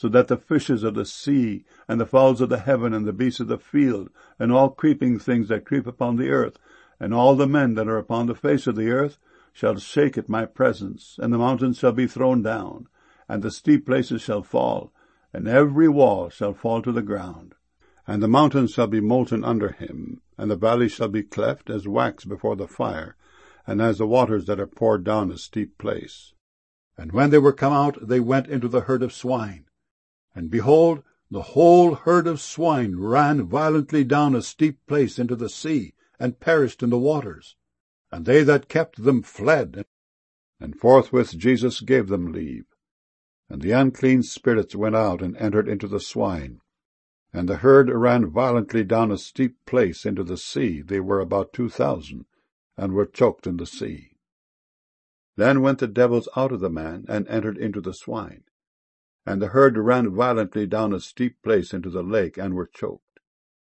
so that the fishes of the sea, and the fowls of the heaven, and the beasts of the field, and all creeping things that creep upon the earth, and all the men that are upon the face of the earth, shall shake at my presence, and the mountains shall be thrown down, and the steep places shall fall, and every wall shall fall to the ground. And the mountains shall be molten under him, and the valleys shall be cleft as wax before the fire, and as the waters that are poured down a steep place. And when they were come out, they went into the herd of swine. And behold, the whole herd of swine ran violently down a steep place into the sea, and perished in the waters. And they that kept them fled. And forthwith Jesus gave them leave. And the unclean spirits went out and entered into the swine. And the herd ran violently down a steep place into the sea. They were about 2,000, and were choked in the sea. Then went the devils out of the man, and entered into the swine. And the herd ran violently down a steep place into the lake, and were choked.